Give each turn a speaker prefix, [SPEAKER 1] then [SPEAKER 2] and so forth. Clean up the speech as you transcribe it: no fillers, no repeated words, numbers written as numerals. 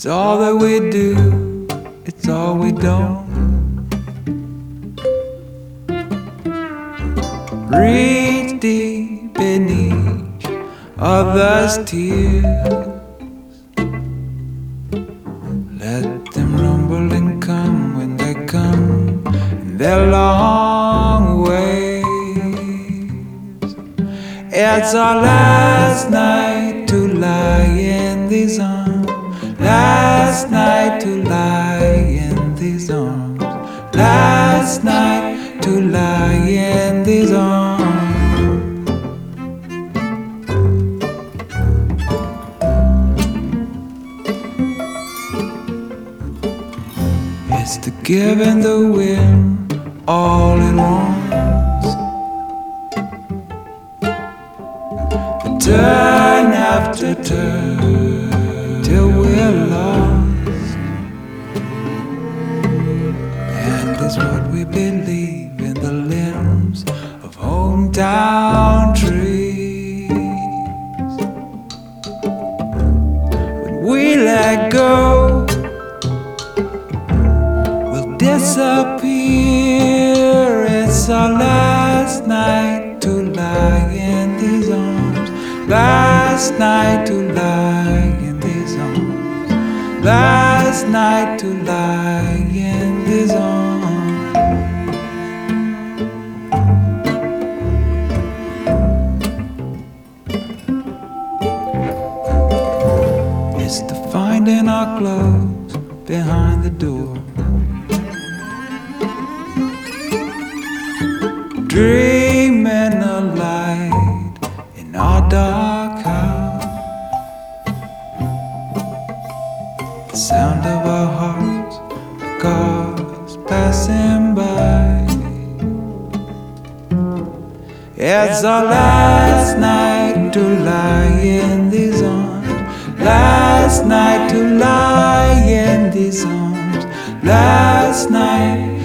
[SPEAKER 1] all that we do, it's all we don't. Reach deep beneath others' tears. Let them rumble and come when they come in their long ways. It's our last night to lie in these arms. Last night to lie in these arms. Last night to lie in these arms. It's the give and the win all at once. Turn after turn till we're lost. And it's what we believe in the limbs of hometown trees. When we let go, we'll disappear. It's our last night to lie in these arms. Last night to lie in these arms. Last night to lie in these arms. It's the finding our clothes behind the door. Dreaming a light in our dark house. The sound of our hearts, cars passing by. It's our last night to lie in these arms. Last night to lie in these arms. Last night